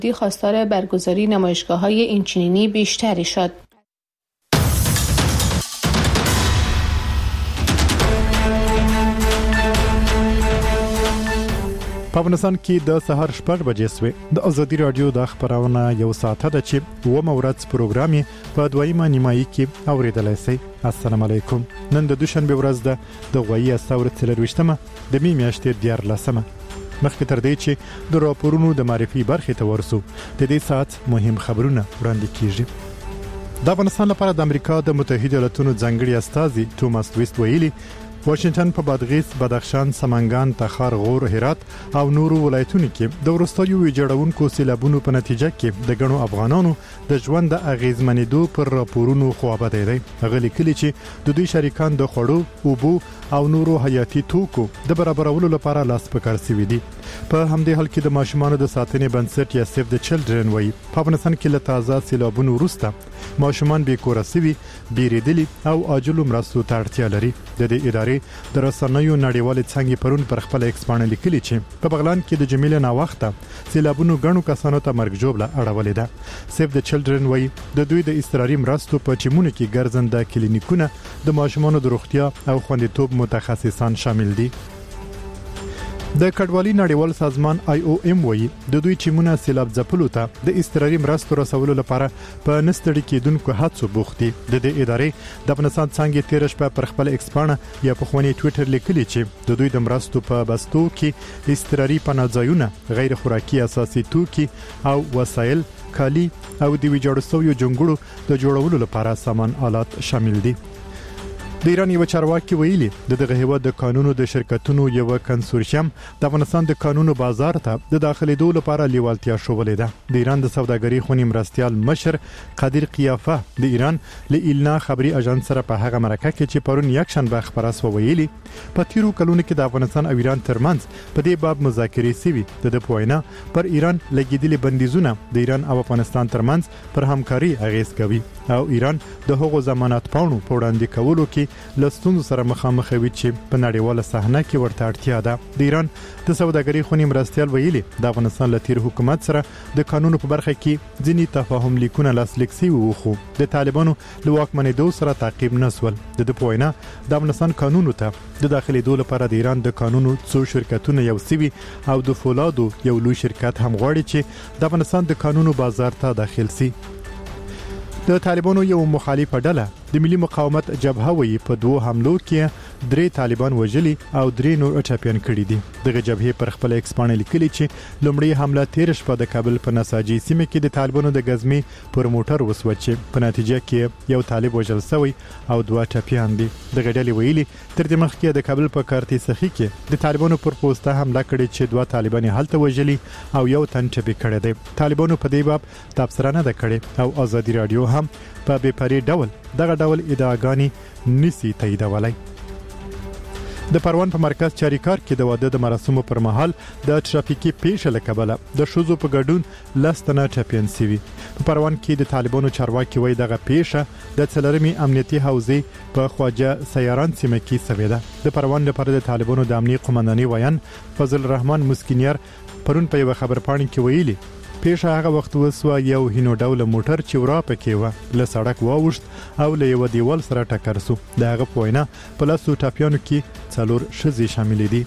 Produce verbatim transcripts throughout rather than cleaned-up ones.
خواستار برگزاری نمایشگاه‌های اینچنینی بیشتری شد. په افغانستان کې د سهار شپږ بجې سوې د ازادي رادیو د خبرونه یو ساعت ده چې اوومه ورځ پروګرام یې په دویمه نیمایي کې اوریدلای شئ. السلام علیکم. نن د دوشنبه ورځ ده د غوي اساور څلرويشتمه د می میاشتې دیارلسمه. مخکې تر دې چې د راپورونو د معرفي برخې ته ورسو د دې ساعت مهم خبرونه وړاندې کیږي. د افغانستان لپاره د امریکا د متحده ایالاتونو ځانګړي استازي توماس ویست ویلي واشنگټن په بادغیس، بدخشان، سمنګان، تخار، غور، هرات او نورو ولایتونو کې د ورستیو ویجاړونکو سیلابونو په نتیجه کې د غنو افغانانو د ژوند د اغیزمنېدو پر راپورونو خوابه دی. هغه لیکلي چې د دوی شریکان د خوړو، اوبو او نورو حیاتي توکو د برابرولو لپاره لاس په کار سوي دي. په همدې حال کې د ماشومانو د ساتنې بنسټ یا سیف د چلډرن وایي په افغانستان کې له تازه سیلابونو وروسته ماشومان بې کوره سوي، بیریدلي او عاجلو مرستو ته اړتیا لري. د دې ادارې د رسنیو نړیوالې څنګه پرون پر خپل ایکس باندې لیکلي چې په بغلان کې د جمیله نا وخته سیلابونو غنو کسانو ته مرګ جوړه اړولې ده. سیف د چلډرن وایي د دوی د استراري مرستو په چمونه کې ګرځنده کلینیکونه د ماشومانو د روغتیا او خوندیتوب متخصصان شامل دي. د کډوالۍ نړیوال سازمان آی او ایم وایي د دوی چمونه سیلاب ځپلو ته د استراري مرستو رسولو لپاره په نستړي کېدونکو هڅو بوخت دي. د دې ادارې د افغانستان څنګه تیر شپه پر خپل ایکس باندې یا په خواني ټوئیټر لیکلي چې د دوی د مرستو په بستو کې استراري پناهځایونه، غیر خوراکي اساسي توکي او وسایل، کالي او د ویجاړو شویو جنګړو د جوړولو لپاره سامان آلات شامل دي. د ایران یو چارواکي ویلي د دغه هیواد د قانونو د شرکتونو یو کنسورشیم د افغانستان د قانونو بازار ته د داخليدو لپاره لیوالتیا شوولې ده. د ایران د سوداګرۍ خونی مرستيال مشر قادر قیافه د ایران له ایلنا خبري اژانس سره په هغه مرکه کې چې پرون یک شنبه خبره سو ویلي په تیرو کلونو کې د افغانستان او ایران ترمنځ په دې باب مذاکرې سوي. د د پوینا پر ایران لګیدلي بندیزونه د ایران او افغانستان ترمنځ پر همکاري اغیز کوي او ایران د هغو ضمانت پاڼو په وړاندې کولو کې لستون سره مخامخ وي چې په نړیواله صحنه کې ورته اړتیا ده. د ایران د سوداګرۍ خونی مرستيال ویلي د افغانستان لتیر حکومت سره د قانونو په برخه کې ځینی تفاهم لیکونه لاسلیک شوي وو خو د طالبانو له واکمنېدو سره تعقیب نسول. د د پوینا د افغانستان قانونو ته د داخليدو لپاره د ایران د قانونو څو شرکتونه یو سوي او د فولادو یو لوی شرکت هم غواړي چې د افغانستان د قانونو بازار ته داخل شي. د طالبانو یو مخالفه ډله د ملي مقاومت جبهه وی په دوه حملو کې درې طالبان وژلي او درې نور اچاپیان کړي دي. دغه جبهه پر خپل ایکس باندې لیکلي چې لومړی حمله تیر شپه د کابل په نساجي سیمه کې د طالبانو د غزمي پر موټر وسوچ په نتیجه کې یو طالب وژل شوی او دوه اچاپیان دي. دغه ډلې ویلي تر دې مخکې د کابل په کارتي سخي کې د طالبانو پر پوسټه حمله کړې چې دوه طالبان هلته وژلي او یو تن ټپي کړی دی. طالبانو په دې باب تبصره نه کړې او ازادي رادیو هم په بې پرې ډول دغه ډول ادعاګانې نسی تاییدولای. د پروان په مرکز چاریکار کې د واده د مراسمو پر مهال د ترافیکي پیښه لکبله د شوزو په ګډون لستنه چمپیون سوي. په پروان کې د طالبانو چارواکي وای دغه پیښه د څلورمي امنیتي حوزې په خواجه سیاران سیمه کې سوي ده. د پروان لپاره د طالبانو د امنیت قومنداني وایان فضل الرحمن مسکینیار پرون په یو خبر پاڼې کې ویلي پیښه هغه وخت وسوه یو هینو ډول موټر چې ورا پکې و له سړک واوښت او له یو دیوال سره ټکر سو. د هغه پوینا په لاسو ټاپیانو کې څلور شذې شامل دي.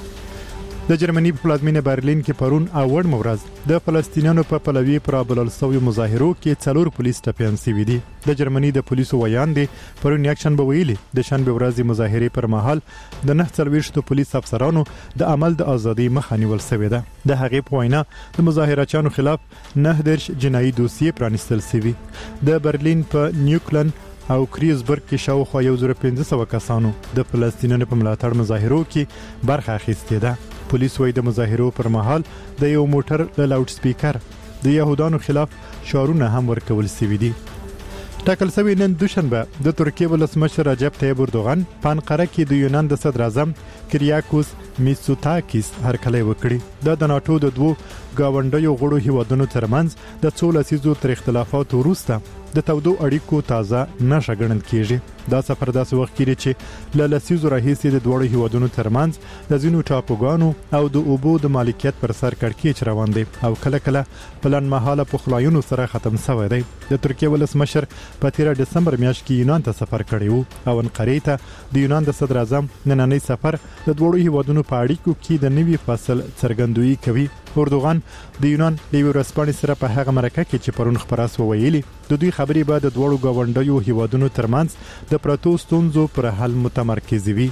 د جرمني په پلازمینه برلین کې پرون اوړ مورز د فلسطینیانو په پلوي پر بلل سوي مظاهرو کې څلور پولیس ټپيان سوي دي. د جرمني د پولیسو ویان دي پرون یک شنبه ویلي د شنبه ورځې مظاهره پر مهال د نه څلويشتو پولیس افسرانو د عمل د ازادي مخه نیول شوې ده. د هغې په وینا د مظاهرچیانو خلاف نه درش جنایي دوسیه پرانستل شوی. د برلین په نیوکلن او کریزبرګ کې شاوخوا یو زره پنځه سوه کسانو د فلسطینیانو په ملاتړ مظاهرو کې برخه اخیستې ده. پولیس وایي د مظاهرو پر مهال د یو موټر له لاوډ سپیکر د يهودانو خلاف شعارونه هم ورکول شوي دي. ټاکل شوی نن دوشنبه د ترکیې ولسمشر رجب طیب اردوغان په انقره کې د یونان د صدر اعظم کریاکوس میسوتاکیس هرکلی وکړي. دا د ناتو د دوو گاونډیو غړو هیوادونو ترمنځ د څو لسیزو تر اختلافاتو وروسته د تودو اړیکو تازه نښه ګڼل کیږي. دا سفر داسې وخت کې چې له لسیزو راهیسې د دوړو هیوادونو ترمنځ د ځینو ټاپوګانو او د اوبو د مالکیت پر سر کړکېچ روان دی او کله کله په لنډمهاله پخلاینو سره ختم شوی دی. د ترکیه ولسمشر په تیره دسمبر میاشت کې یونان ته سفر کړی وو او انقرې ته د یونان د صدر اعظم نننی سفر د دوړو هیوادونو په اړیکو کې د نوي فصل څرګندوي کوي. اردوغان د یونان د یو رسپانې سره په هغه مرکه کې چې پرون خبراس وویلي د دوی خبرې به د دوړو گاونډیو هیوادونو ترمنځ د پراتو ستونزو پر حل متمرکز وي.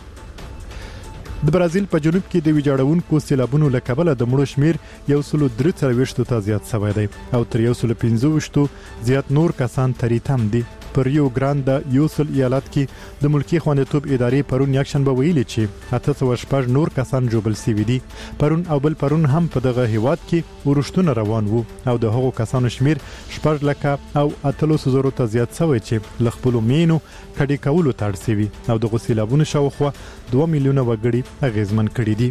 د برازیل په جنوب کې د ویجاړونکو سیلابونو له کبله د مړو شمیر یو سل درې څلوېښت ته زیات شوی دی او تر یو سل پنځه ویشت زیات نور کسان تریتم دي. پر ریو ګراند د یوسل ایالت کې د ملکی خوندیتوب ادارې پرون یکشنبه ویلي چې اته سوه شپږ نور کسان جوبل سوي دي. پرون او بل پرون هم په دغه هیواد کې ورښتونه روان وو او د هغو کسانو شمیر شپږ لکه او اتلس زرو ته زیات شوی چې له خپلو مینو کډې کولو ته اړ سوي او د غسیلابونو شاوخوا دوه میلیونه وګړي اغیزمن کړي دي.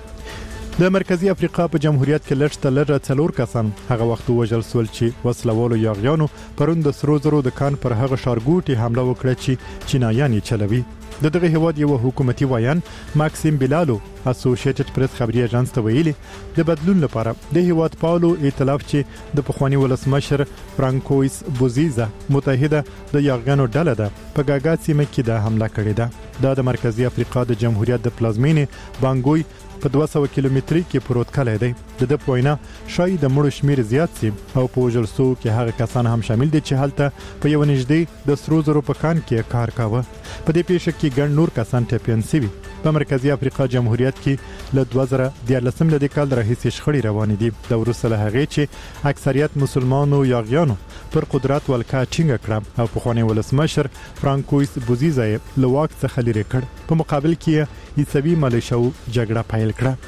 د مرکزی افریقا په جمهوریت کې لږ تر لږه څلور کسان هغه وخت وژل شول چې وسلوالو یاغیانو پرون د سرو زرو د کان پر هغه ښارګوټي حمله وکړه چې چینایان یې چلوي. د دغه هیواد یو حکومتي وایان ماکسیم بیلالو اسوسییټډ پریس خبري اژانس ته ویلي د بدلون لپاره د هیواد پالو ائتلاف چې د پخوانی ولسمشر فرانکویس بوزیزا متحده د یاغیانو ډله ده په ګاګا سیمه کې د حمله کړې ده. دا د مرکزی افریقا د جمهوریت د پلازمینې بانګوی په دوه سوه کیلومتري کې پروت کلی دی. د د پوینا شاید د مړو شمیر زیات سي او په وژلسو کې هغه کسان هم شامل دي چې هلته په یو نږدې د سرو زرو په کان کې کار کاوه. په دې پیښه کې ګڼ نور کسان ټپیان شوي. په مرکزی افریقا جمهوریت کې له دوه زره دیارلسم لدې کال راهیسې شخړې روانې دي. د وروسته له هغې چې اکثریت مسلمانو یاغیانو پر قدرت ولکه ټینګه کړه او پخوانی ولسمشر فرانکویس بوزیزا له واک څخه لرې کړ. په مقابل کې عیسوي ملیشو جګړه پیل کړه.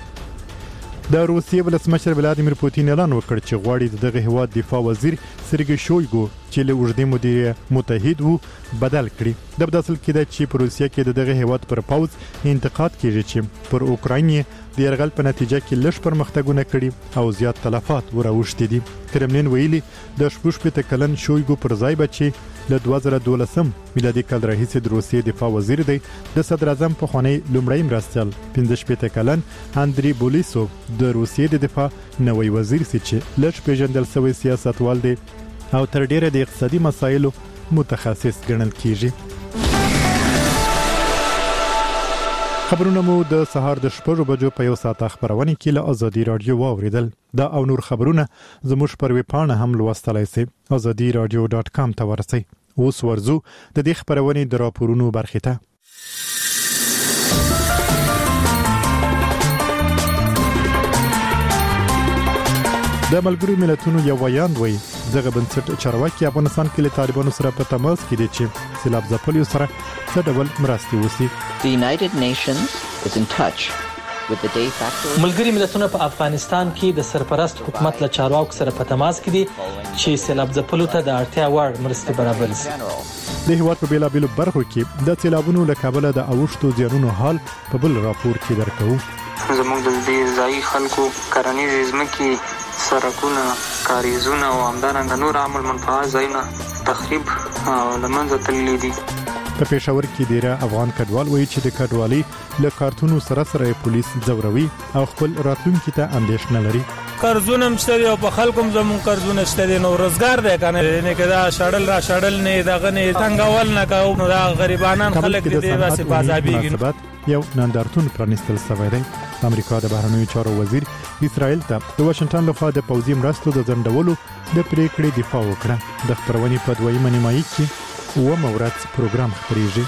د روسیې ولسمشر ولادیمیر پوتین اعلان وکړ چې غواړي دغه هیواد دفاع وزیر سرګی شویګو چې له اوږدې مودې متحد وو بدل کړي. د بداسل کې د چې په روسیه کې دغه هیواد پر پوز انتقاد کیږي چې پر اوکراین د یرغل په نتیجه کې لږ پرمختګونه کړي او زیات تلفات وراوښتي دي. کرملین ویلي د شپږ کلن شویګو پر ځای بچي له دوه زره دولسم میلادي کال راهیسې د روسیې دفاع وزیر دی. د صدر اعظم پخوانی لومړی مرستیال پنځه شپېته کلن اندری بولیسوف د روسیې د دفاع نوی وزیر سي چې لږ پیژندل شوی سیاستوال دی او تر ډیره د اقتصادي مسایلو متخصص ګڼل کیږي. خبرونه مو د سهار د شپږ بجو په یو ساعت خبرونه کې له ازادي رادیو واوریدل. دا او نور خبرونه زموږ پر ویب پاڼه هم لوستلای شئ azadi radio dot com ته ورسئ. اوس ورزو د دې خبرونه د راپورونو برخه ته. د ملګرو ملتونو یو ویاند وایي دغه بنسټ چارواکي افغانستان کې له طالبانو سره په تماس کې دي چې سیلاب ځپلو سره څه ډول مرستې وسی. The United Nations is in touch with the de facto ملګري ملتونه په افغانستان کې د سرپرست حکومت له چارواکو سره په تماس کې دي چې سیلاب ځپلو ته د اړتیا وړ مرستې برابر شي. د هیواد په بیلابیلو برخو کې د سیلابونو له کبله د اوښتو زیانونو حال په بل راپور کې درکو. زموږ د دې ځای خلکو کرنیزې ځمکې سرکونه کاریزونه او همدارنګه نور عامل منفعه ځایونه تخریب او له منځه تللي دي. په پېښور کې ډیره افغان کډوال وایي چې د کډوالۍ له کارتونو سره سره پولیس ځوروي او خپل راتلونکي ته اندېښنه لري. قرضونه مشته او په خلکو زمون قرضونه شته نو روزګار دی کنه نه کدا شړل را شړل نه دغه نه څنګهول نه کاو نو دا غریبانان خلک دي واسه بازابېږي. یو نندارتون پرانیستل شوی دی. امریکا د بهرنیو چارو وزیر اسرائیل ته د واشنگټن لخوا د پوځي مرستو د ځنډولو د پریکړې دفاع وکړه. د خبرونې په دویمه نیمایي کې اوومه ورځ پروګرام خپرېږي.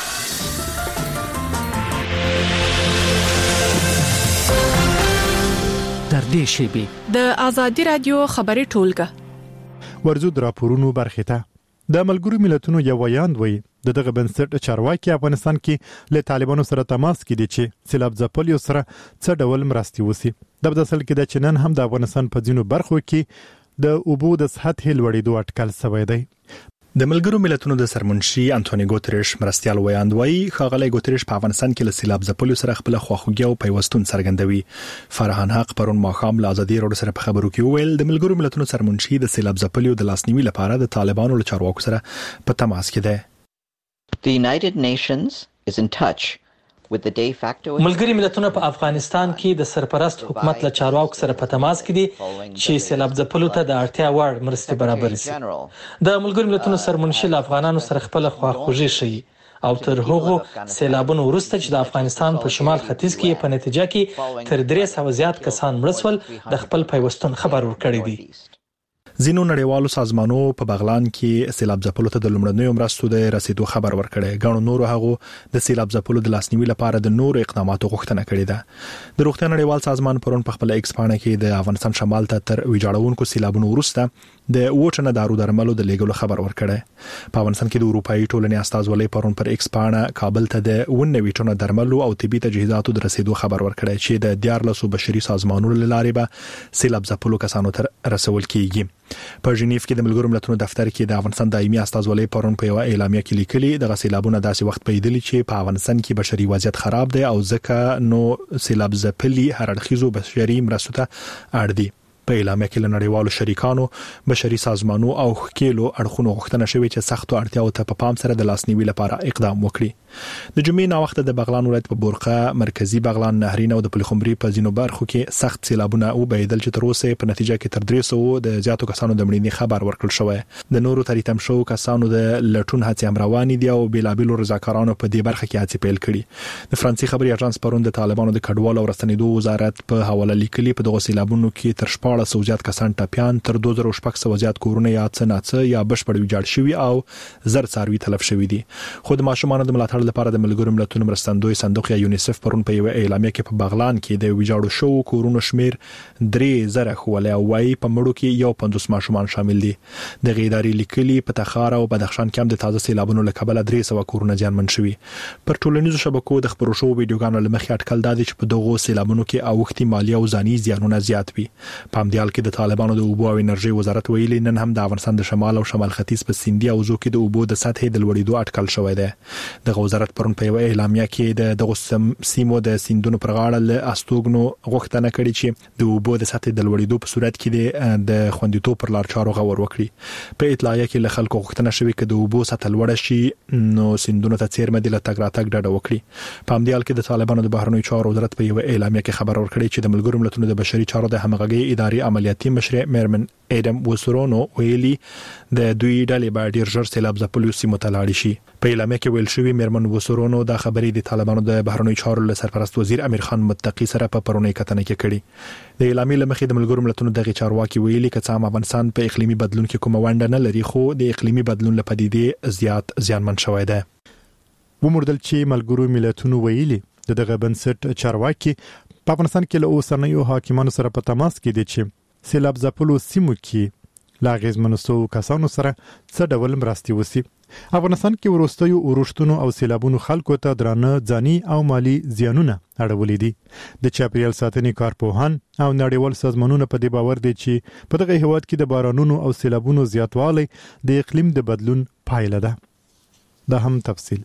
در دې شیبې د ازادي رادیو خبري ټولګه ورزو د راپورونو برخه ته. د ملګرو ملتونو یو ویاند وایي د دغه بنسټ چارواکي افغانستان کې له طالبانو سره تماس کې دي چې سیلاب ځپلو سره څه ډول مرستې وسی. د بداسل کې د چنن هم د افغانستان په ځینو برخو کې د اوبو د سطح لوړېدو اټکل شوی دی. د ملګرو ملتونو د سرمنشي انټونی ګوتریش مرستيال ویاندوي ښاغلی ګوتریش په افغانستان کې له سیلاب ځپلو سره خپل خواخوږي او پیوستون څرګندوي. فرحان حق پرون ماښام له ازادي راډیو سره په خبرو کې وویل د ملګرو ملتونو سرمنشي د سیلاب ځپلو د لاسنیوي لپاره د طالبانو له چارواکو سره په تماس کې ده. The United Nations is in touch ملګری ملتونه په افغانستان کې د سرپرست حکومت له چارواکو سره په تماس کې دي چې سیلاب ځپلو ته د اړتیا وړ مرستې برابر شي. د ملګری ملتونو سرمنشي له افغانانو سره خپل خواخوږي ښيي او تر هغو سیلابونو وروسته چې د افغانستان په شمال ختیځ کې په نتیجه کې تر درې سوه زیات کسان مړه شول د خپل پیوستون خبر ورکړی دی. ځینو نړیوالو سازمانو په بغلان کې سیلاب ځپلو ته د لومړنیو مرستو د رسیدو خبر ورکړی. غاڼو نورو هغو د سیلاب ځپلو د لاسنیوي لپاره د نورو اقداماتو غوښتنه کړې ده. د روغتیا نړیوال سازمان پرون په خپل ایکس پاڼه کې د افغانستان شمال ته تر ویجاړونکو سیلابونو وروسته د وټنه دارو درملو د لیږلو خبر ورکړی. په افغانستان کې د اروپאי ټولنې استازولۍ پرون پر ایکس پاڼه کابل ته د ونه ویټونو درملو او طبي تجهیزاتو د رسیدو خبر ورکړی چې د دیارلسو بشري سازمانونو لارې به سیلاب ځپلو کسانو ته رسول کیږي. په ژنیف کې د ملګرو ملتونو دفتر کې د افغانستان دایمي استازولۍ پرون په یو اعلامیه کې لیکلي د سیلابونو داسې وخت پیدلی چې په افغانستان کې بشري وضعیت خراب دی او ځکه نو سیلاب ځپلي هر اړخیزو بشري مرستو ته اړ دي. په اعلامیه کې له نړیوالو شریکانو بشري سازمانونو او خکېلو اړخونو غوښتنه شوې چې سختو اړتیاو ته په پام سره د لاسنیوي لپاره اقدام وکړي. د جمعې نا وخت د بغلان ولایت په بورقه مرکزی بغلان نهرین او د پلخمري په ځینو برخو کې سخت سیلابونه وبېدل چې تر اوسه په نتیجه کې تر درې سوه د زیاتو کسانو د مړینې خبر ورکړل شوی. د نورو تریتم شو کسانو د لټون هڅې هم روانې دي او بیلابیلو رضاکارانو په دې برخه کې هڅې پیل کړي. د فرانسې خبري اژانس پرون د طالبانو د کډوالو او رسنیدو وزارت په حواله لیکلي په دغه سیلابونو کې تر شپږ سوه زیات کسان ټپيان تر دوه زره شپږ سوه زیات کورونه یا څه ناڅه یا بشپړ ویجاړ شوي او زر څاروي تلف شوي دي. خو د ماشومانو د ملاتړ لپاره د ملګرو ملتونو مرستندوی صندوق یا یونیسف پرون په یو اعلامیه کې په بغلان کې د ویجاړو شو کورونو شمیر درې زره خوله او وايي په مړو کې یو پنځوس ماشومان شامل دي. د غیداری لیکلي په تخار او بدخشان کې هم د تازه سیلابونو له کبله درې سوه کورونه زیانمن شوي. پر ټولنیزو شبکو د خبرو شو ویډیوګانو له مخې اټکل دادي چې په دغو سیلابونو کې اوښتي مالی او ځاني زیانونه زیات وي. په همدې حال کې د طالبانو د اوبو او انرژي وزارت ویلي نن هم د افغانستان د شمال او شمال ختیځ په سیندي او زو کې د اوبو د سطحې د لوړېدو اټکل شوی دی. د وزارت پرون په یو اعلامیه کې د دغه سیمو د سیندونو پر غاړه له استوګنو غوښتنه کړې چې د اوبو د سطحې د لوړېدو په صورت کې د خوندیتوب پر لار چارو غور وکړي. په اطلاعیه کې له خلکو غوښتنه شوې چې د اوبو سطح لوړه شي نو سیندونو ته څیرمه د تګ راتګ ډډه وکړي. په همدې حال کې د طالبانو د بهرنیو چارو وزارت په یو اعلامیه کې خبر ورکړی چې د ملګرو ملتونو د بشري چارو د همغږي اداري عملیاتي مشر میرمن ایدم وسرونو ویلي د دوی ډلې باید ډیر ژر سیلاب ځپلو سیمو ته لاړ شي. په اعلامیه کې ویل شوی میرمن وسرونو دا خبرې د طالبانو د بهرنیو چارو له سرپرست وزیر امیر خان متقی سره په پرونی کتنه کې کړي. د اعلامیې لمخې د ملګرو ملتونو دغه چارواکي ویلي چې څام افغانستان په اقلیمي بدلون کې کومه ونډه نه لري خو د اقلیمي بدلون لپاره پدیدې زیات زیانمن شوی دی. ومردل چې ملګرو ملتونو ویلي دغه بنسټ چارواکي په افغانستان کې له اوسنیو حاکمانو سره په تماس کې دي چې سیلاب ځپلو سیمو کې لا غیزمنو سو کسانو سره څه ډول مرستي وسی. افغانستان کې ورستیو اورښتونو او سیلابونو خلکو ته درانه ځاني او مالی زیانونه اړولې دي. د چاپیریال ساتنې کارپوهان او نړیوال سازمانونه په دې باور دي چې په دغه هیواد کې د بارانونو او سیلابونو زیاتوالی د اقلیم د بدلون پایله ده. دا هم تفصیل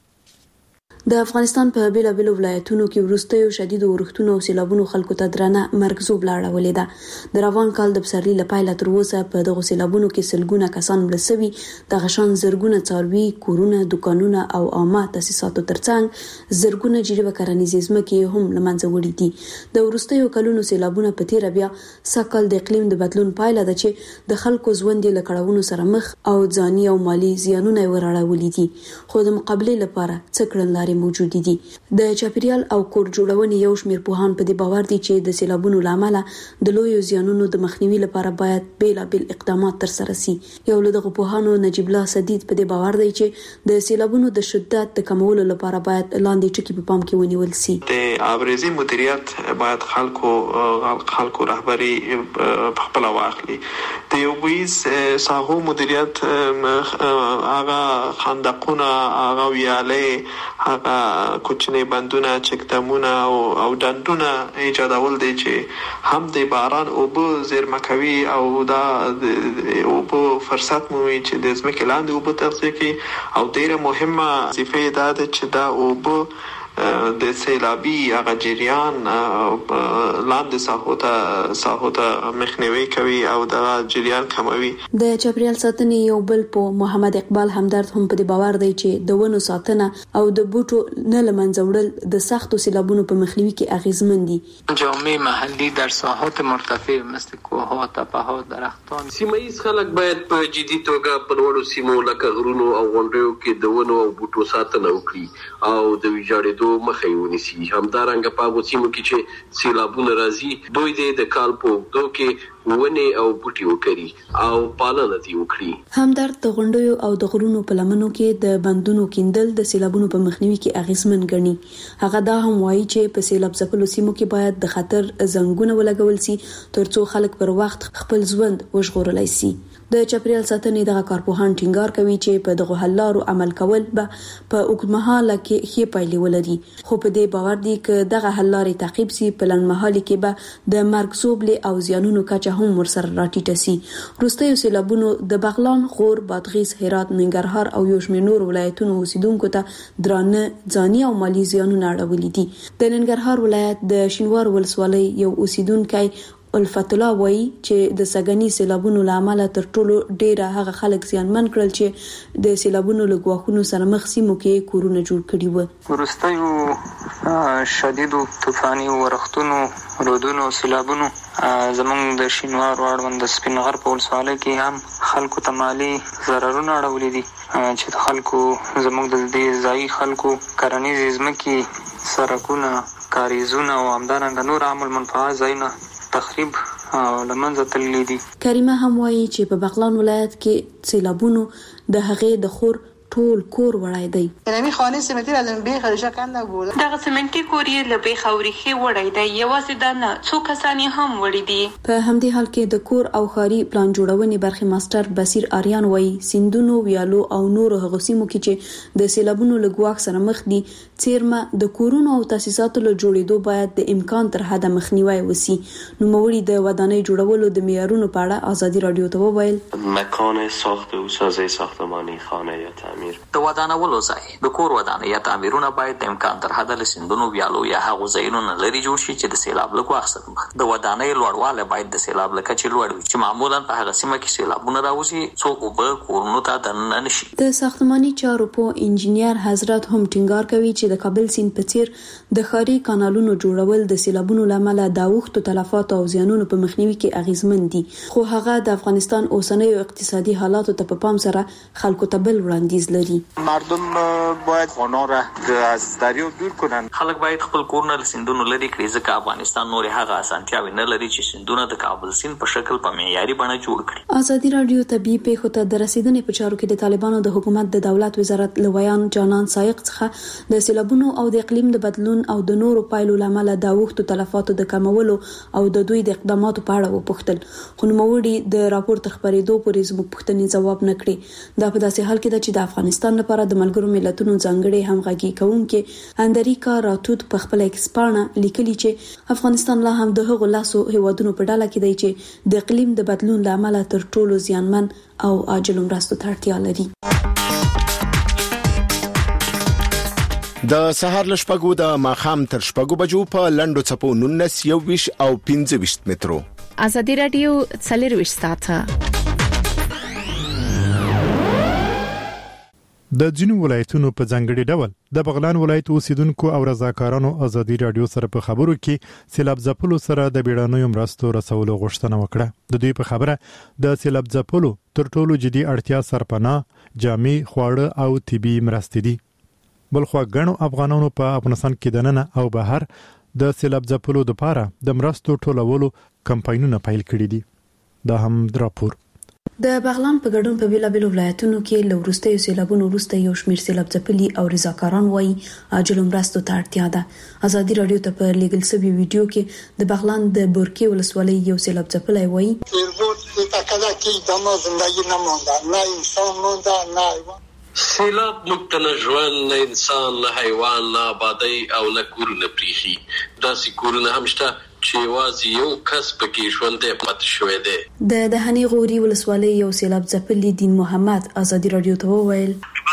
د افغانستان په بیلابیلو ولایتونو کې ورستیو شدید اورښتونو او سیلابونو خلکو ته درانه مرګ زوب لاړولې ده. د روان کال د پسرلي له پیله تر اوسه په دغو سیلابونو کې سلګونه کسان مړه شوي، دغه شان زرګونه څاروي، کورونه، دکانونه او عامه تاسیساتو ترڅنګ زرګونه جریبه کرنیزې ځمکې هم له منځه وړي دي. د ورستیو کلونو سیلابونه په تیره بیا سږ د اقلیم د بدلون پایله ده چې د خلکو ژوند له کړاوونو سره مخ او ځاني او مالی زیانونه ورړولې دي. خو د مقابله لپاره څه کړنلارې موجود دي. د چاپیریال او کور جوړونې یو شمېر پوهان په دې باور دي چې د سیلابونو لامل د لویو زیانونو د مخنیوي لپاره باید بیلابیل اقدامات ترسره شي. یو له دغه پوهانو نجیب الله صدید په دې باور دی چې د سیلابونو د شدت د کمولو لپاره باید لاندې ټکي په پام کې ونیول شي. د ابرزي مدیریت باید خلکو خلکو رهبری په خپل واخلي. د یو بویز ساحو مدیریت هغه خندقونه، هغه ویالې، هغه کوچنی بندونه، چکدمونه او او ډنډونه ایجادول دي چې هم د باران اوبه زیرمه کوي او دا د اوبه فرصت مومي چې د ځمکې لاندې اوبه تغذیه کوي. او ډیره مهمه وظیفه دا ده چې دا اوبه د سیلابي هغه جریان لاندې ساحو ته ساحو ته مخنیوي کوي او دا جریان کموي. د چاپیریال ساتنې یو بل په محمد اقبال همدرد هم په دې باور دی چې د ونو ساتنه او د بوټو نه لمنځه وړل د سختو سیلابونو په مخنیوي کې اغیزمن دي. جامعه محلی در ساحات مرتفع مثل کوهها، تپه‌ها، درختان. سیمه ایز خلک باید په جدي توګه په لوړو سیمو لکه غرونو او غونډیو کې د ونو او بوټو ساتنه وکړي او د ویجاړېدو مخه یې ونیسي. همدارنګه په هغو سیمو کې چې سیلابونه راځي دوی د کال په اوږدو کې ونې او بوټي وکري او پالنه دې وکړي. همدرد د غونډیو او د غرونو په لمنو کې د بندونو کیندل د سیلابونو په مخنیوي کې اغیزمن ګڼي. هغه دا هم وایي چې په سیلاب ځپلو سیمو کې باید د خطر زنګونه ولګول سي ترڅو خلک پر وخت خپل ژوند وژغورلای شي. د چاپیریال ساتنې دغه کارپوهان ټینګار کوي چې په دغه حل لارو عمل کول به په اوږدمهاله کې ښې پایلې ولري. خو په دې باور دي چې دغه حل لارې تعقیب سي په لنډمهالي کې به د مرګ زوبلې او زیانونو کچه هم ورسره راټیټه سي. وروستیو سیلابونو د بغلان، غور، بادغیس، هرات، ننګرهار او یو شمېر نور ولایتونو اوسیدونکو ته درانه ځاني او مالي زیانونه اړولي دي. د ننګرهار ولایت د شینوار ولسوالۍ یو اوسیدونکی الفت الله وایي چې د سګنی سیلابونو لامل تر ټولو ډیره هغه خلک زیانمن کړل چې د سیلابونو له ګواښونو سره مخ سیمو کې کورونه جوړ کړي وو. وروستیو شدیدو طوفاني ورښتونو، رودونو، سیلابونو زمونږ د شینوار واړوند د سپینغر په ولسوالۍ کې هم خلکو ته مالي ضررونه اړولي دي چې د خلکو زمونږ د دې ځایي خلکو کرنیزې ځمکې، سړکونه، کاریزونه او همدارنګه نور عام المنفعه ځایونه تخریب او لمنځه تللی دي. کریمه هم وایي چې په بغلان ولایت کې سیلابونو د هغې د خور ټول کور وړای دی. نمی خانه سیمنتی را لم بیخ رشا کنده بود. دغه سیمنتی کور یې له بیخ اوريخي وړای دی. یوازې دا نه څو کسان هم وړي دي. په همدې حال کې د کور او خاري پلان جوړونې برخې ماستر بصیر آریان وایي سیندونو، ویالو او نور هغه سیمو کې چې د سیلابونو له ګواښ سره مخ دي څیرمه د کورونو او تاسیساتو له جوړېدو باید د امکان تر حده مخنیوي وسی. نو موري د ودانۍ جوړولو د معیارونو په اړه ازادي رادیو ته وویل مکان ساخت او سازی ساختمانی خانه یا تعمیر د ودانولو ځای د کور ودانۍ یا تعمیرونه باید د امکان تر حده له سیندونو، ویالو یا هغو ځایونو نه لرې جوړ شي چې د سیلاب له ګواښ سره مخ دي. د ودانۍ لوړوالی باید د سیلاب له کچې لوړ وي چې معمولا په هغه سیمه کې سیلابونه راوځي څو اوبه کورونو ته دننه نشي. د ساختماني چارو په انجینیر حضرت هم ټینګار کوي چې د کابل سیند په څیر د ښاري کانالونو جوړول د سیلابونو لامل د اوښتو تلفات او زیانونو په مخنیوي کې اغیزمن دي. خو هغه د افغانستان اوسنیو اقتصادي حالاتو ته په پام سره خلکو ته بل وړاندیز لري. مردم باید خانه را از دریا دور کنن. خلک باید خپل کورونه له سیندونو لرې کړي ځکه افغانستان نور هغه اسانتیاوې نه لري چې سیندونه د کابل سیند په شکل په معیاري بڼه جوړ کړي. ازادي رادیو طبي پیښو ته د رسیدنې په چارو کې د طالبانو د حکومت د دولت وزارت لویان جانان سایق څخه د سیلابونو او د اقلیم د بدلون او د نورو پایلو لامل د اوښتو تلفاتو د کمولو او د دوی د اقداماتو په اړه وپوښتل. خو نوموړي د راپور خبرېدو پورې زموږ پوښتنې ځواب نه کړي. دا په داسې حال کې ده چې د افغانستان لپاره د ملګرو ملتونو ځانګړي همغږي کوونکې اندریکا راتود په خپل ایکسپانه لیکلي چې افغانستان لا هم د هغو لاسو هیوادونو په ډله کې دی چې د اقلیم د بدلون لامل تر ټولو زیانمن او عاجل مرستو ته اړتیا لري. د سهار له شپږو د ماښام تر شپږو بجو په لنډو څپو نولس یو ویش او پنځه ویش مترو. ازادي رادیو څلور ویش ساعته. د ځینو ولایتونو په ځانګړي ډول د بغلان ولایت اوسیدونکو او رضاکارانو ازادي رادیو سره په خبرو کې سیلاب ځپلو سره د بیړنیو مرستو رسولو غوښتنه وکړه. د دوی په خبره د سیلاب ځپلو تر ټولو جدي اړتیا سرپناه، جامع، خواړه او طبي مرستې دي. بلخو غنو افغانانو په افغانستان کې دننه او بهر د سیلاب ځپلو لپاره د مرستو ټولولو کمپاینونه پیل کړي دي. دا هم راپور د بغلان په ګډون په بیلابېلو ولایتونو کې له وروستیو سیلابونو وروسته یو شمېر سیلاب ځپلي او رضاکاران وایي عاجل مرستو ته اړتیا ده. ازادي رادیو ته په لیږل شوي ویډیو کې د بغلان د بورکې ولسوالۍ یو سیلاب ځپلی وایي سیلاب موږ ته نه ژوند، نه انسان، نه حیوان، نه آبادی او نه کورونه پریخي. داسې کورونه هم شته چې یوازې یو کس پکې ژوندی پاتې شوی دی. د دهنې غوري ولسوالۍ یو سیلاب ځپلي دین محمد ازادي رادیو ته وویل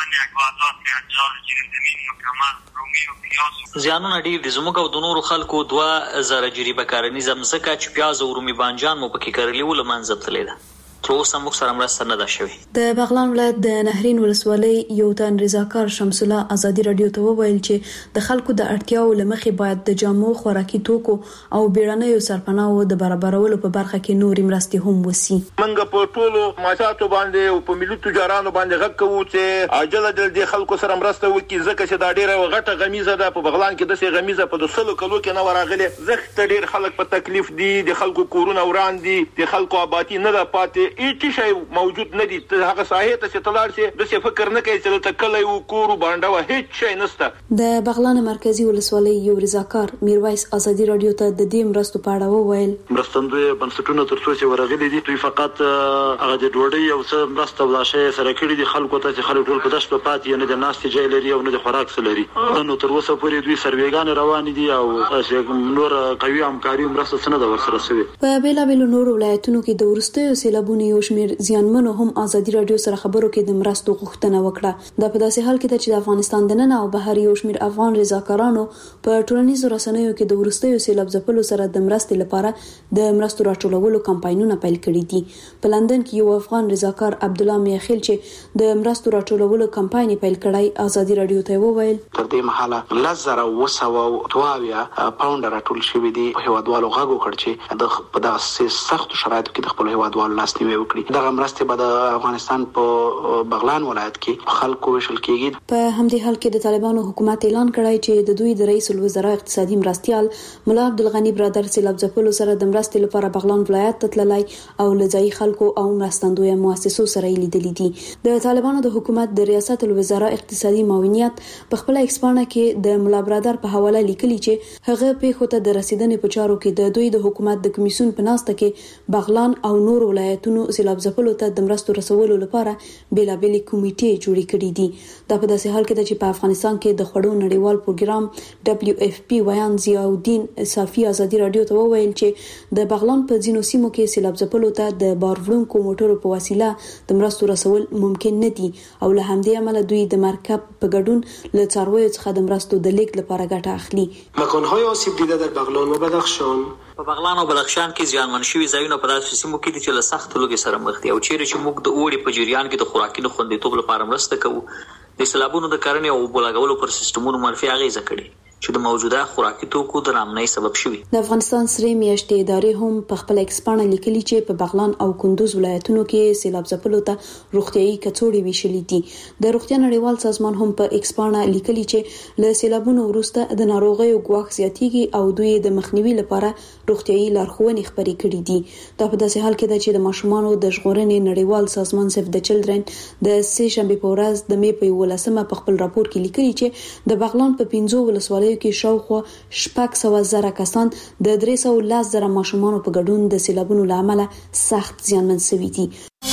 زیانونه ډیر دي. زموږ او د نورو خلکو دوه زره جریبه کارنیزه مځکه چې پیاز او رومي بانجان مو پکې کرلي و له منځه تللې ده. تر اوسه موږ سره مرسته نه ده شوې. د بغلان ولایت د نهرین ولسوالۍ یو تن رضاکار شمس الله ازادي رادیو ته وویل چې د خلکو د اړتیاو لمخې باید د جامو، خوراکي توکو او بیړنیو سرپناهو د برابرولو په برخه کې نورې مرستې هم وسی. منګه په ټولو ماچاتو باندې او په ملي تجارانو باندې غږ کوو چې عاجله د دې خلکو سره مرسته وکړي، ځکه چې دا ډیره غټه غمیزه ده. په بغلان کې د سې غمیزه په دسلو کلو کې نه ورغلي. زخت ډیر خلک په تکلیف دي، د خلکو کورونه وران دي، د خلکو آبادی نه ده پاتې. هیڅ شی موجود نه دي. هغه ساحه ته چې تلل شي د څه فکر نه کوي چې تکلې او کور باندې و هیڅ شی نشته. د بغلان مرکزی ولسوالۍ یو رضاکار میرویس ازادي رادیو ته د دې مرستو په اړه وویل مرستندوی بنسټونه تر څو چې ورغلي دي دوی فقط هغه د ډوډۍ او څه مرسته ولا شی سره کړی دي خلکو ته چې خلک ټول په دشت په پاتې نه د ناستي ځای لري او نه د خوراک څه لري. نو تر اوسه پورې دوی سروېګان روان دي او نور قوي همکاري مرسته څنګه د ورسره شوی. په بیلابېلو نورو ولایتونو کې د ورستیو سیلابونو یو شمېر زیانمنو هم ازادي رادیو سره خبرو کې د مرستو غوښتنه وکړه. دا په داسې حال کې ده چې د افغانستان د نن او بهر یو شمېر افغان رضاکارانو په ټولنیزو رسنیو کې د ورستیو سیلاب ځپلو سره د مرستې لپاره د مرستو راټولولو کمپاینونه پیل کړي دي. په لندن کې یو افغان رضاکار عبدالله میخیل چې د مرستو راټولولو کمپاین پیل کړی ازادي رادیو ته وویل تر دې مهاله لزر او وسو دواویا پاونډ راټول شوی دي. په هوادوالو غاغو کړ چې د په داسې سخت شرایطو کې د خپل هوادوالو لاسنیوي وکړي. دغه مرستې به د افغانستان په بغلان ولایت کې خلکو وشل کېږي. په همدې حال کې د طالبانو حکومت اعلان کړی چې د دوی د رئیس الوزرا اقتصادي مرستيال مولا عبدالغنی برادر سیلاب ځپلو سره د مرستې لپاره بغلان ولایت ته تللی او لځای خلکو او مرستندوی مؤسسو سره لیدلې دي. د طالبانو د حکومت د ریاست الوزرا اقتصادي معاونیت په خپل ایکسپانه کې د مولا برادر په حواله لیکلي چې هغه پیښو ته د رسیدنې په چارو کې د دوی د حکومت د کمیسیون په ناسته کې بغلان او نور ولایتونو سیلاب ځپلو ته د مرستو رسولو لپاره بیلابېلې کمیټې جوړې کړې دي. دا په داسې حال کې ده چې په افغانستان کې د خوړو نړیوال پروګرام دبليو اف پی ویان ضیاءالدین صافی ازادي رادیو ته وویل چې د بغلان په ځینو سیمو کې سیلاب ځپلو ته د باروړونکو موټرو په وسیله د مرستو رسول ممکن نه دي او له همدې امله دوی د مرکب په ګډون له څارویو څخه د مرستو د لیږد لپاره ګټه اخلي. مکان‌های آسیب دیده در بغلان و بدخشان په بغلان او بدخشان کې زیانمن شوي ځایونه په داسې سیمو کې دي چې له سخت لوګي سره مخ دي او چیرې چې موږ د اوړي په جریان کې د خوراکي خوندیتوب لپاره مرسته کوو د سیلابونو د کرنې او اوبو لګولو پر سیستمونو منفي اغیزه کړي چې د موجوده خوراکي توکو د نامنۍ سبب شوي. د افغانستان سرې میاشتې ادارې هم په خپل ایکسپانه لیکلي چې په بغلان او کندوز ولایتونو کې سیلاب ځپلو ته روغتيایي کڅوړې ویشلې دي. د روغتیا نړیوال سازمان هم په ایکسپانه لیکلي چې له سیلابونو وروسته د ناروغیو ګواښ زیاتېږي او دوی د مخنیوي لپاره روغتيایي لارښوونې خپرې کړې دي. دا په داسې حال کې ده چې د ماشومانو د ژغورنې نړیوال سازمان سیف د چلډرن د سه شنبه په ورځ د می په ولسمه په خپل راپور کې لیکلي چې د بغلان په پنځو ولسوالیو کې شاوخوا شپږ سوه زره کسان د درې سوه لس زره ماشومانو په ګډون د سیلابونو له امله سخت زیانمن شوي دي.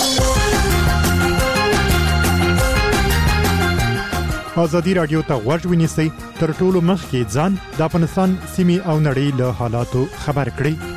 ازادي رادیو ته غوږ ونیسئ تر ټولو مخکې ځان د افغانستان سیمې او نړۍ له حالاتو خبر کړئ.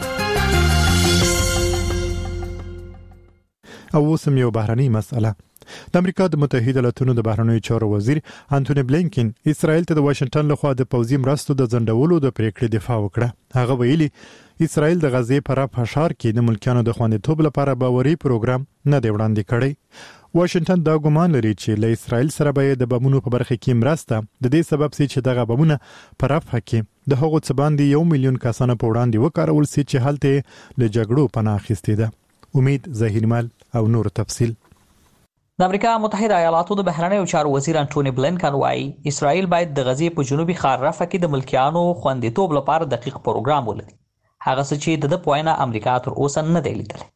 او اوس یو بهرنۍ مسأله. د امریکا د متحده ایالاتونو د بهرنیو چارو وزیر انټونی بلینکن اسرائیل ته د واشنگټن لخوا د پوځي مرستو د ځنډولو د پریکړې دفاع وکړه. هغه ویلي اسرائیل د غزې پر پاشار کې د ملکیانو د خوندیتوب لپاره باوري پروګرام نه دی وړاندې کړی. واشنگټن دا ګومان لري چې له اسرائیل سره به د بمونو په برخه کې مرسته د دې سبب سي چې دغه بمونه پر افغه کې د هغو څه باندې یو میلیون کسانو په وړاندې وکارول سي چې هلته له جګړو پناه اخیستې ده. امید ظهیرمل او نور تفصیل. د امریکا متحده ایالاتو د بهرنیو چارو وزیر انټونی بلینکن وايي اسرائیل باید د غزې په جنوبي خار رفح کې د ملکیانو خوندیتوب لپاره دقیق پروګرام ولري. هغه څه چې د پوینه امریکا تر اوسه نه دی لیدلی.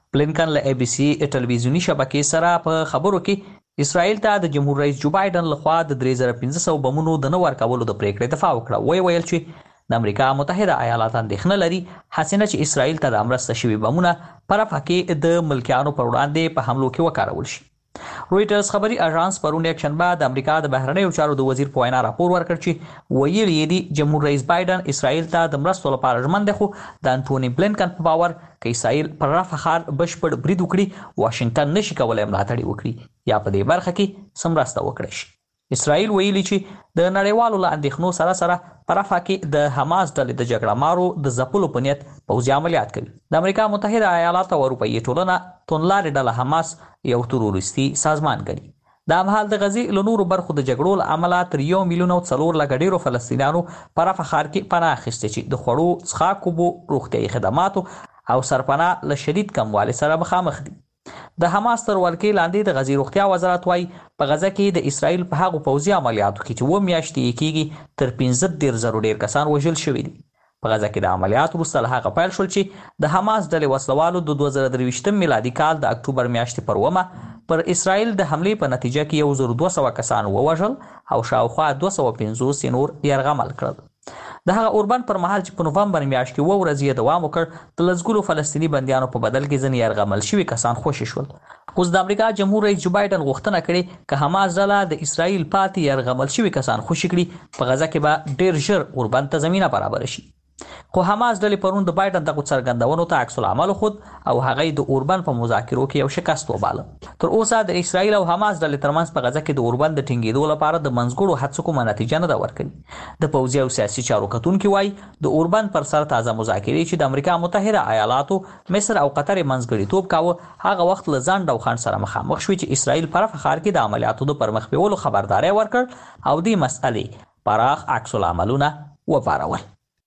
بلینکن له ای بي سي ټلویزیونی شبکې سره په خبرو کې اسرائیل ته د جمهور رئیس جو بایدن لخوا د درې زره پنځه سوه بمونو د نه ورکولو د پریکړې دفاع وکړه. وی ویل چې د امریکا متحده ایالات اندېښنه لري حسینه چې اسرائیل ته د مرسته شوي بمونه په رفح کې د ملکیانو پر وړاندې په حملو کې وکارول شي. رویټرز خبري اژانس پرون یکشنبه د امریکا د بهرنیو چارو د وزیر په وینا راپور ورکړ چې ویلي دي جمهور رئیس بایدن اسرائیل ته د مرستو لپاره ژمن دی، خو د انټونی بلینکن په باور چې اسرائیل پر رفح ښار بشپړ برید وکړي واشنگټن نشي کولای ملاتړ وکړي یا په دې برخه کې سمرسته وکړي شي. اسرائیل ویلي چې د نړیوالو له اندېښنو سره سره په رفح کې د حماس ډلې د جګړه مارو د ځپلو په نیت پوځي عملیات کوي. د امریکا متحده ایالات او اروپایي ټولنه توندلارې ډله حماس یو تروریستي سازمان ګڼي. د همحال د غزې له نورو برخو د جګړو له امله تر یو میلیون او څلور لکه ډیرو فلسطینیانو په رفح ښار کې پناه اخیستې چې د خوړو، څښاک اوبو، روغتیایي خدماتو او سرپناه له شدید کموالي سره مخامخ دي. د حماس تر ولکې لاندې د غزې روغتیا وزارت وايي په غزه کې د اسرائیل په هغو پوځي عملیاتو کې چې اووه میاشتې یې کېږي تر پنځه دېرش زرو ډېر کسان وژل شوي دي. په غزه کې د عملیات وروسته له هغه پیل شول چې د حماس ډلې وسلوالو د دوه زره درویشتم میلادي کال د اکتوبر میاشتې پر اوومه پر اسرائیل د حملې په نتیجه کې یو زر دوه سوه کسان ووژل او شاوخوا دوه سوه پنځوس یې نور یرغمل کړل. د هغه اوربند پر مهال چې په نوفمبر میاشت کې اووه ورځې یې دوام وکړ د لسګونو فلسطیني بندیانو په بدل کې ځینې یرغمل شوي کسان خوشي شول. اوس د امریکا جمهور رئیس جو بایدن غوښتنه کړې که حماس ډله د اسرائیل پاتې یرغمل شوي کسان خوشي کړي په غزه کې به ډېر ژر اوربند ته زمینه برابره شي. خو حماس ډلې پرون د بایدن دغو څرګندونو ته عکس العمل خود او هغه د اوربند په مذاکرو کې یو شکست وباله. تر اوسه د اسرائیل او حماس ډلې ترمنځ په غزه کې د اوربند د ټینګېدو لپاره د منځګړو هڅو کومه نتیجه نه ده ورکړې. د پوځي او سیاسي چارو کتونکي وایي د اوربند پر سر تازه مذاکرې چې د امریکا متحده ایالاتو، مصر او قطر منځګړیتوب کاوه هغه وخت له ځنډ او خنډ سره مخامخ شوي چې اسرائیل په رفح ښار کې د عملیاتو د پرمخ بیولو خبرداری ورکړ او دې مسئلې پراخ عکس العملونه وپارول.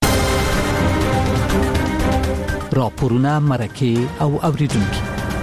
راپورونه، مرکې او اوریدونکي.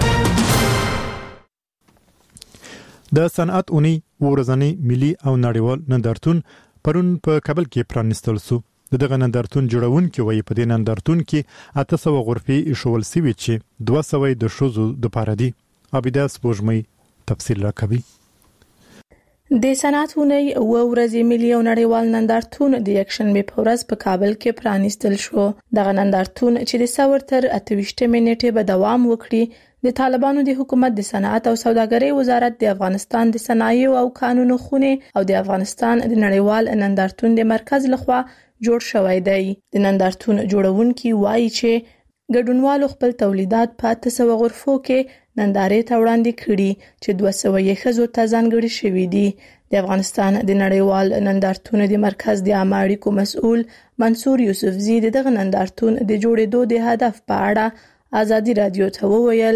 د صنعت اونۍ ورځنی ملي او نړیوال نندارتون پرون په کابل کې پرانیستل شو. دغه نندارتون جوړونکي وایي په دې نندارتون کې اته سوه غرفې ایښول سوي چې دوه سوه د ښځو دپاره دي. عابده سپوږمۍ تفصیل راکوي. د صنعت اونۍ اوه ورځې ملي او نړیوال نندارتون د یکشنبې په ورځ په کابل کې پرانیستل شو. دغه نندارتون چې د ثور تر اته ویشتمې نیټې به دوام وکړي د طالبانو د حکومت د صنعت او سوداګرۍ وزارت د افغانستان د صنایعو او قانونو خونې او د افغانستان د نړیوال نندارتون د مرکز لخوا جوړ شوی دی. د نندارتون جوړونکي وایي چې ګډونوالو خپل تولیدات په اته سوه غرفو کې نندارې ته وړاندې کړي چې دوه سوه یې ښځو ته ځانګړي شوي دي. د افغانستان د نړیوال نندارتون د مرکز د عامه اړیکو مسؤل منصور یوسفزي دغه نندارتون د جوړېدو د هدف په اړه ازادي رادیو ته وویل.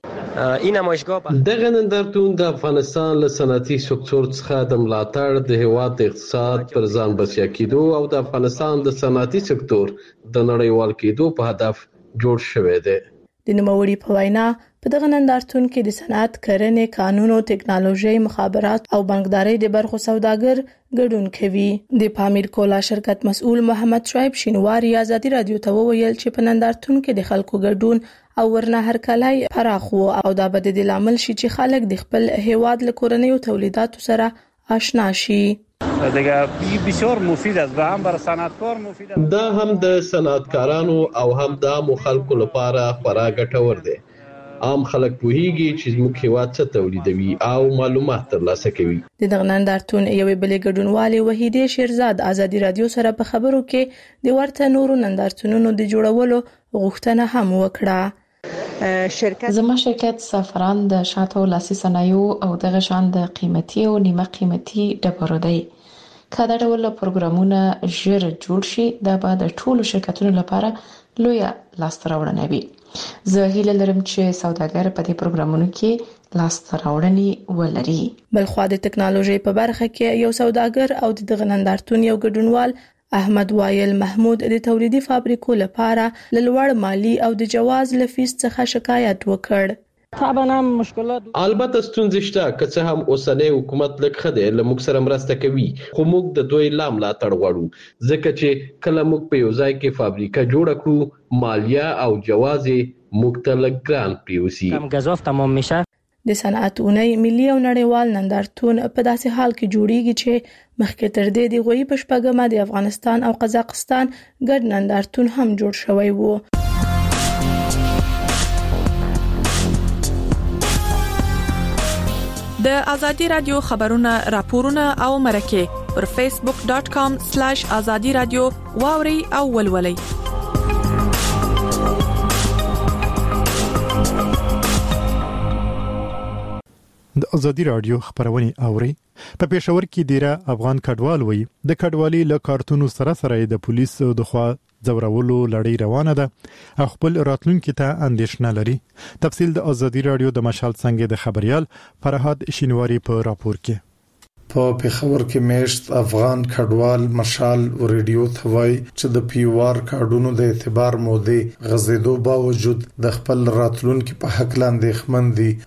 دغه نندارتون د افغانستان له صنعتي سکتور څخه د ملاتړ، د هیواد د اقتصاد پر ځان بسیا کېدو او د افغانستان د صنعتي سکتور د نړیوال کېدو په هدف جوړ شوی دی. د نوموړي په وینا په دغه نندارتون کې د صنعت، کرنې، قانونو، ټکنالوژي، مخابرات او بانکدارۍ د برخو سوداګر ګډون کوي. د پامیر کولا شرکت مسؤل محمد شعیب شینواری ازادي رادیو ته وویل چې په نندارتون کې د خلکو ګډون او ورنه هرکلی پراخ و او دا به د لامل شي چې خلک د خپل هیواد له کورنیو تولیداتو سره آشنا شي. دیگه بسیار مفید است و هم برای صنعتکار مفید است. دا هم د صنعتکارانو او هم د عامو خلکو لپاره خورا ګټور دی. عام خلک پوهیږي چې زموږ هیواد څه تولیدوي او معلومات ترلاسه کوي. د دغه نندارتون یوې بلې ګډونوالې وحیدې شیرزاد ازادي رادیو سره په خبرو کې د ورته نورو نندارتونونو د جوړولو غوښتنه هم وکړه. شرکت زما شرکت سفران د شاتو لاسي صنایعو او دغه شان د قیمتي او نیمه قیمتي ډبرو دی. که دا ډول پروګرامونه ژر جوړ شي دا به د ټولو شرکتونو لپاره لویه لاسته راوړنه وي. زه هیله لرم چې سوداګر په دې پروګرامونو کې لاسته راوړنې ولري. بلخوا د ټکنالوژي په برخه کې یو سوداګر او د دغه نندارتون یو ګډونوال احمد وایل محمود د تولیدي فابریکو لپاره لوړ مالی او د جواز لفیس څخه شکایت وکړ. طبعا هم مشکلات البته ستونزې شته که څه هم اوسنی حکومت لږ ښه دی له موږ سره مرسته کوي خو موږ د دوی لا ملاتړ غواړو ځکه چې کله موږ په یو ځای کې فابریکه جوړه کړو مالیه او جواز موږ ته لګران پریوسی کم گزاف تمام میشه. د صنعت اونۍ ملي او نړیوال نندارتون په داسې حال کې جوړیږي چې مخکې تر دې د غوي په شپږمه د افغانستان او قزاقستان ګډ نندارتون هم جوړ شوی وو. د ازادي رادیو خبرونه راپورونه او مرکه پر فیسبوک ډاٹ کام سلیش ازادي رادیو واوري او ولولي. د ازادي رادیو خبرونه اوري په پېښور کې ډیره افغان کډوال وي د کډوالي له کارتونو سره سره د پولیسو د خوا زورولو لړۍ روانه ده او خپل راتلونکي ته اندېښنه لري. تفصیل د ازادي رادیو د مشال څنګه د خبريال فرهاد شینواری په راپور کې. په پېښور کې میشت افغان کډوال مشال ریډیو ثوای چې د پیوار کارډونو د اعتبار مودې غزیدو باوجود د خپل راتلونکي په حق لاندې خمن دي